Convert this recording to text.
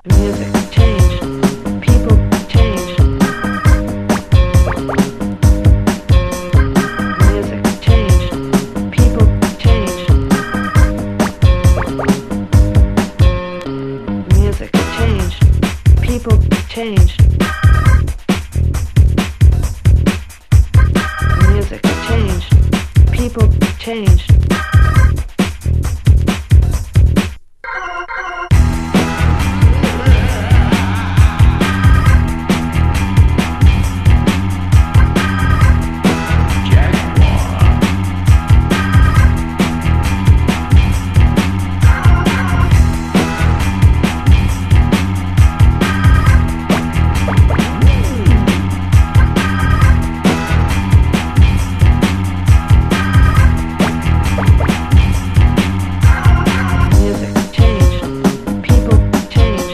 Music changed. People changed. Music changed. People changed. Music changed. People changed. Music changed. People changed.